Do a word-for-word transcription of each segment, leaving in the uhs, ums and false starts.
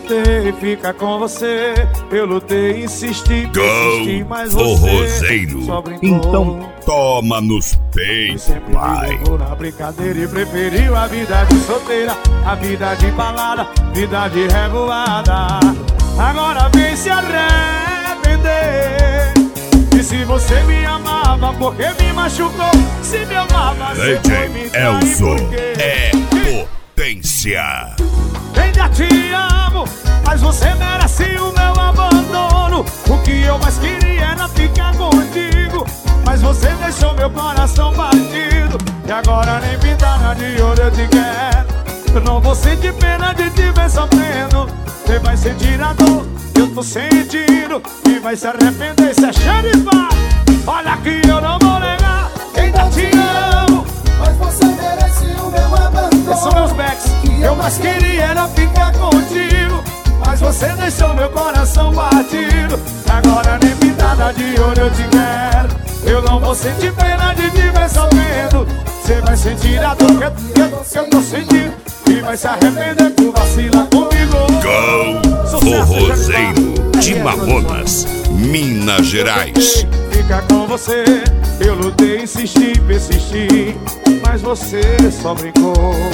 tentei ficar com você, eu lutei, insisti, persisti, mas você forrozeiro. só brincou. Então toma nos peitos, pai. Me levou na brincadeira e preferiu a vida de solteira, a vida de balada, vida de revoada. Agora vem se arrepender. E se você me amava, por que me machucou? Se me amava, você foi me trair, Elzo porque é potência. Ainda te amo, mas você merece o meu abandono. O que eu mais queria era ficar contigo, mas você deixou meu coração partido. E agora nem pintada de ouro eu te quero. Eu não vou sentir pena de te ver sofrendo. Você vai sentir a dor que eu tô sentindo e vai se arrepender. Se é xerifa, olha que eu não vou negar. Ainda te amo, mas você merece o meu abandono. esses são meus backs. Eu mais queria era ficar contigo, mas você deixou meu coração batido. Agora nem pintada de ouro eu te quero. Eu não vou sentir pena de te ver sofrendo. Você vai sentir a dor que eu, que eu, que eu tô sentindo e vai se arrepender por vacilar comigo. Go Forrozeiro de Mamonas, Minas Gerais. Ficar com você, eu lutei, insisti, persisti, mas você só brincou.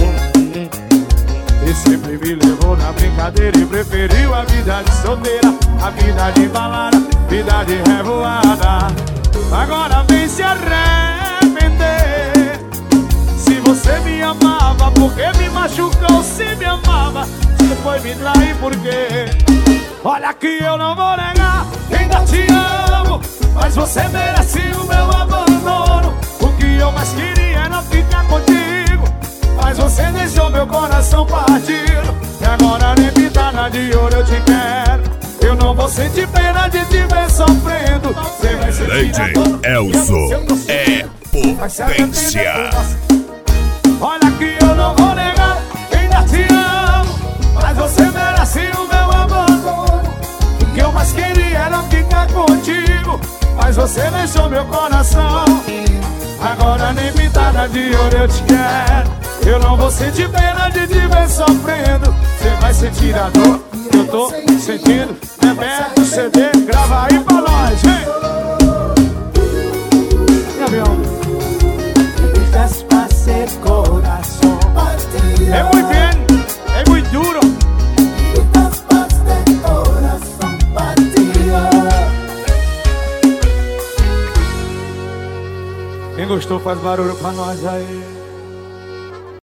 E sempre me levou na brincadeira e preferiu a vida de solteira, a vida de balada, vida de revoada. Agora vem se arrepender. Se você me amava, por que me machucou? Se me amava, você foi me trair, por quê? Olha que eu não vou negar, ainda te amo, mas você merece o meu abandono. O que eu mais queria era ficar contigo, mas você deixou meu coração partido. E agora nem pintada de ouro eu te quero. Eu não vou sentir pena de te ver sofrendo. Você vai sentir a dor que Elzo eu tô é potência. Olha que eu não vou negar, ainda te amo, mas você merece o meu abandono. O que eu mais queria era ficar contigo, mas você deixou meu coração. Agora nem pintada de ouro eu te quero. Eu não vou sentir pena de te ver sofrendo. Você vai sentir a dor que eu tô sentindo. Rebeca o C D, grava aí pra nós, vem! Gabriel, é muito bem, é muito duro. Quem gostou faz barulho pra nós aí.